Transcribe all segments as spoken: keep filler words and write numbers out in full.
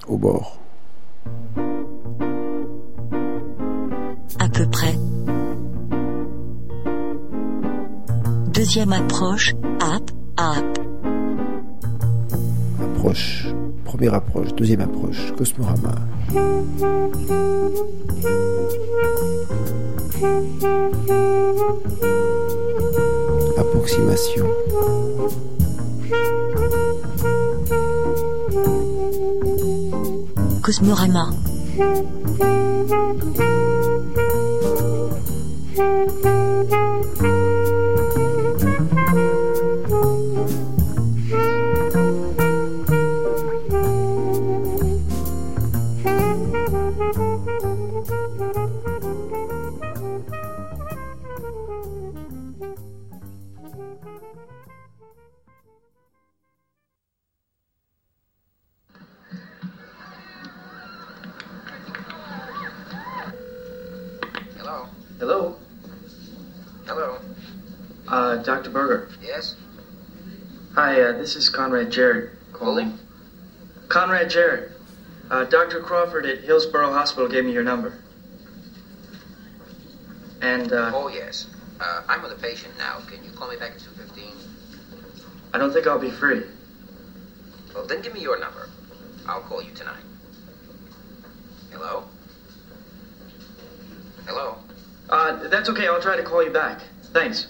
Au bord. À peu près. Deuxième approche, up, up. Approche. Première approche, deuxième approche, Cosmorama. Approximation. Cosmorama. Hello? Hello? Hello? Uh, Doctor Berger. Yes? Hi, uh, this is Conrad Jarrett calling. Conrad Jarrett. Uh, Doctor Crawford at Hillsborough Hospital gave me your number. And, uh... Oh, yes. Uh, I'm with a patient now. Can you call me back at two fifteen? I don't think I'll be free. Well, then give me your number. I'll call you tonight. Hello? Hello? Uh, that's okay. I'll try to call you back. Thanks.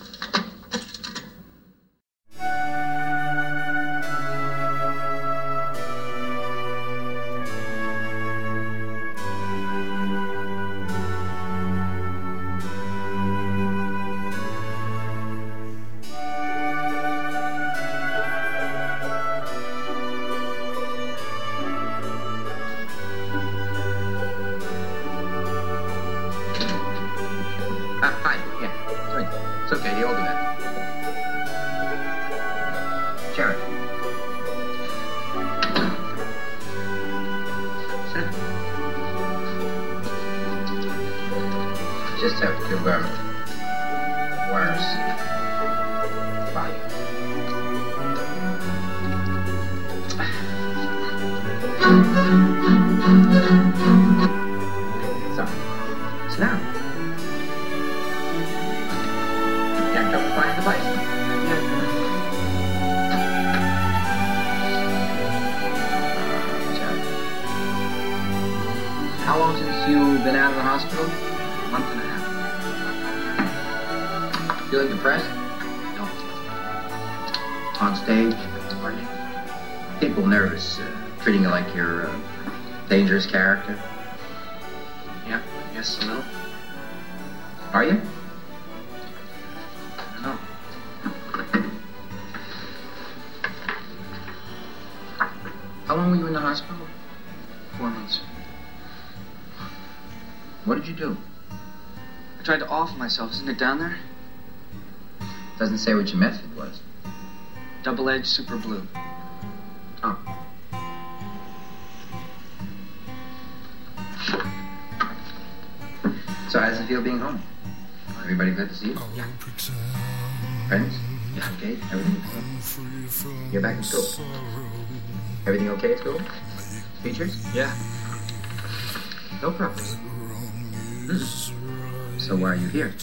Uh, hi. Yeah. Sorry. It's okay. They all do that. Jared. Sit. Just have to, um, wires. Bye. Sorry. Sit down. Can't go find the bike. How long since you've been out of the hospital? A month and a half. Feeling depressed? No. On stage? Pardon me? People nervous, uh, treating you like you're a dangerous character? Yeah, I guess a little. Are you? No. How long were you in the hospital? Four months. What did you do? I tried to off myself. Isn't it down there? Doesn't say what your method was. Double-edged super blue. Oh. So how does it feel being home? Everybody good to see you? Yeah. Friends? Yeah, okay. Everything okay? You're back in school. Everything okay at school? Teachers? Yeah. No problems. Mm. So why are you here?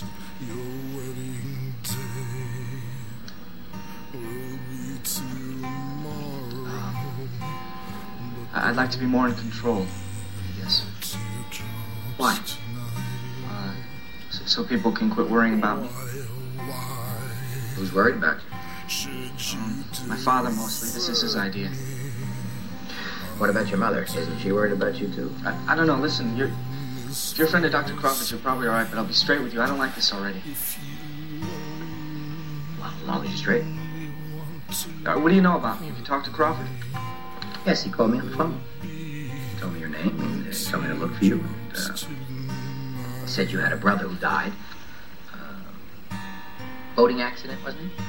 I'd like to be more in control. Yes. Why? Uh, so, so people can quit worrying about me. Who's worried about you? Um, my father mostly. This is his idea. What about your mother? Isn't she worried about you too? I, I don't know. Listen, you're if you're a friend of Doctor Crawford, you're probably all right. But I'll be straight with you. I don't like this already. Well, as long as you're straight. Uh, what do you know about me? Have you talked to Crawford? Yes, he called me on the phone. He told me your name and uh, told me to look for you. And, uh, he said you had a brother who died. Uh, boating accident, wasn't it?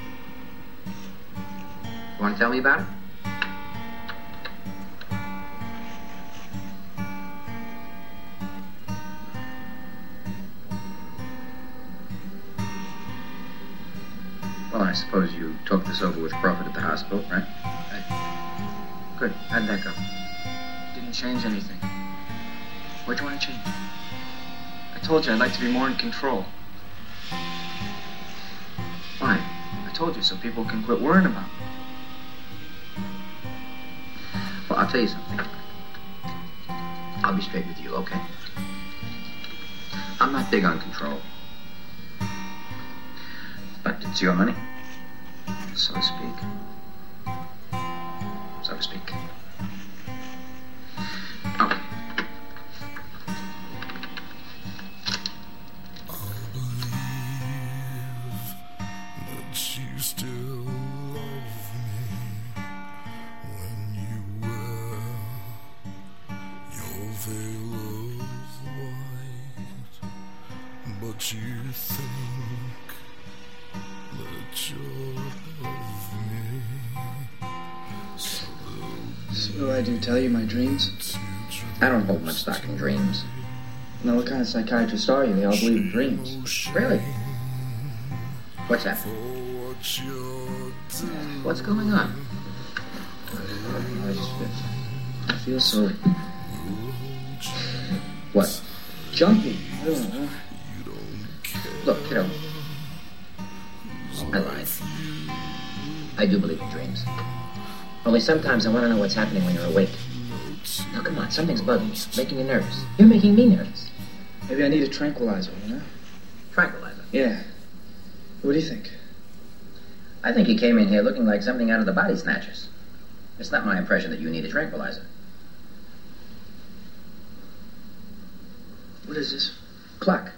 You want to tell me about it? Well, I suppose you talked this over with Crawford at the hospital, right? Right. Good. How'd that go? wouldn't change anything. What do you want to change? I told you I'd like to be more in control. Why? I told you so people can quit worrying about me. Well, I'll tell you something. I'll be straight with you, okay? I'm not big on control. But it's your money, so to speak. So to speak. Okay. You still love me when you wear your veil of white, but you think that you're of me. So, So what do I do? Tell you my dreams? I don't hold much stock in dreams. Now, what kind of psychiatrist are you? They all believe in dreams. Really? What's that? What's going on? I just feel, I feel so... What? jumpy. I don't know. Look, kiddo. I lied. I do believe in dreams. Only sometimes I want to know what's happening when you're awake. Now, come on, something's bugging you, making you nervous. You're making me nervous. Maybe I need a tranquilizer, you know? Tranquilizer. Yeah. What do you think? I think you came in here looking like something out of the Body Snatchers. It's not my impression that you need a tranquilizer. What is this? Clock.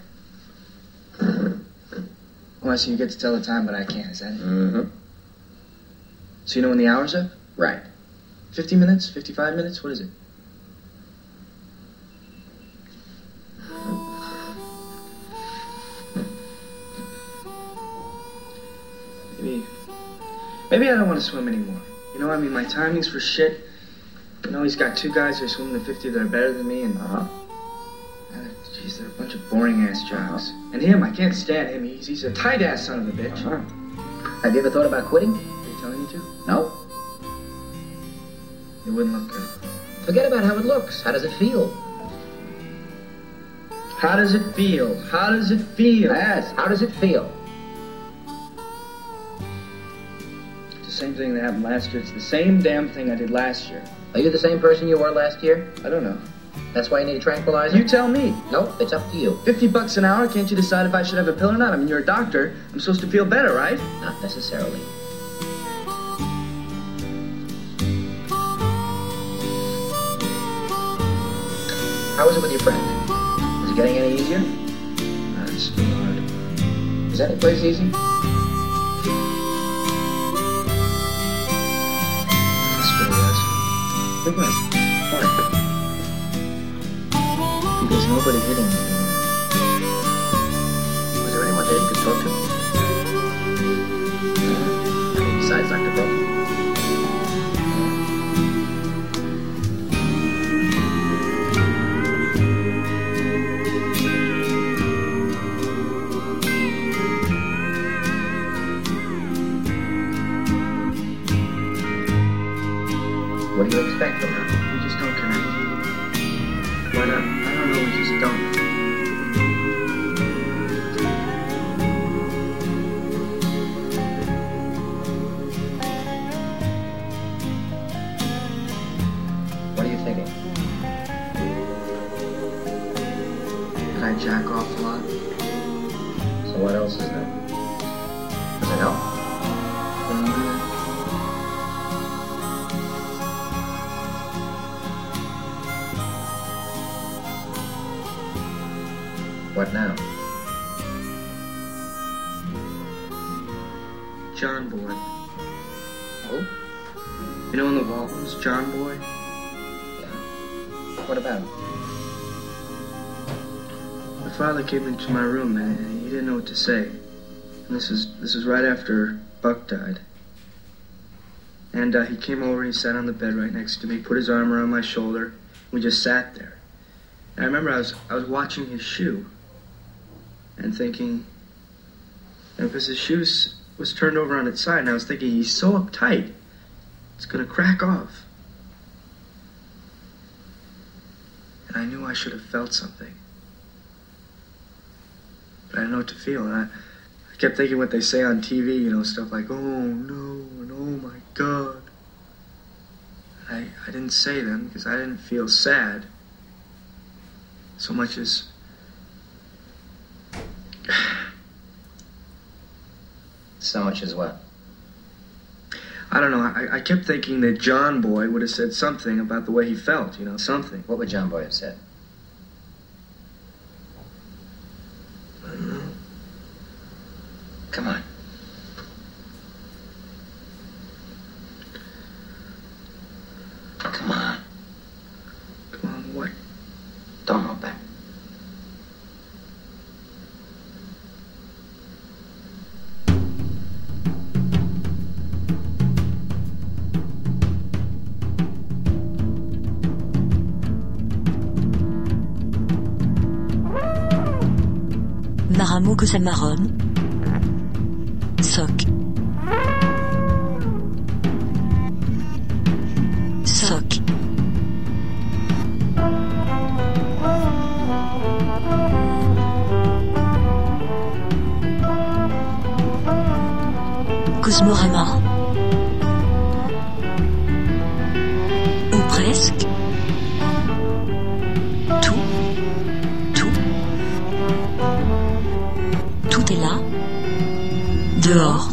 Oh, I see you get to tell the time, but I can't. Is that it? Mm-hmm. So you know when the hour's up? Right. fifty minutes? fifty-five minutes? What is it? Maybe... Maybe I don't want to swim anymore. You know, I mean, my timing's for shit. You know, he's got two guys who are swimming the fifty that are better than me, and... Uh-huh. Jeez, they're a bunch of boring-ass jobs. Uh-huh. And him, I can't stand him. He's, he's a tight-ass son of a bitch. Uh-huh. Have you ever thought about quitting? Are you telling me to? No. It wouldn't look good. Forget about how it looks. How does it feel? How does it feel? How does it feel? Yes, how does it feel? It's the same thing that happened last year. It's the same damn thing I did last year. Are you the same person you were last year? I don't know. That's why you need a tranquilizer? You tell me. Nope, it's up to you. Fifty bucks an hour, can't you decide if I should have a pill or not? I mean, you're a doctor. I'm supposed to feel better, right? Not necessarily. How was it with your friend? Was it getting any easier? Nah, it's still hard. Is any place easy? Hospital was. It was. Why? Because nobody hitting me. Was there anyone there you could talk to? I mean, besides Doctor Broken? What do you expect from her? We just don't connect. Why not? I don't know, we just don't. What are you thinking? Can I jack off a lot? So what else is there? Does it help? Um, What now? John Boy. Who? You know in the Waltons, John Boy? Yeah. What about him? My father came into my room and he didn't know what to say. And this is this was right after Buck died. And uh, he came over, he sat on the bed right next to me, put his arm around my shoulder. We just sat there. And I remember I was I was watching his shoe and thinking, and because his shoe was turned over on its side, and I was thinking, he's so uptight, it's gonna crack off. And I knew I should have felt something. But I didn't know what to feel. And I, I kept thinking what they say on T V, you know, stuff like, oh no, and oh my God. And I, I didn't say them because I didn't feel sad so much as... So much as what? I don't know. I, I kept thinking that John Boy would have said something about the way he felt, you know, something. What would John Boy have said? I don't know. Come on. Come on. Come on, what? Don't hold back. Maramo Gosamaron. Soc. Soc. Cosmorama. Ou presque. Tout. Tout. Tout est là. Dehors.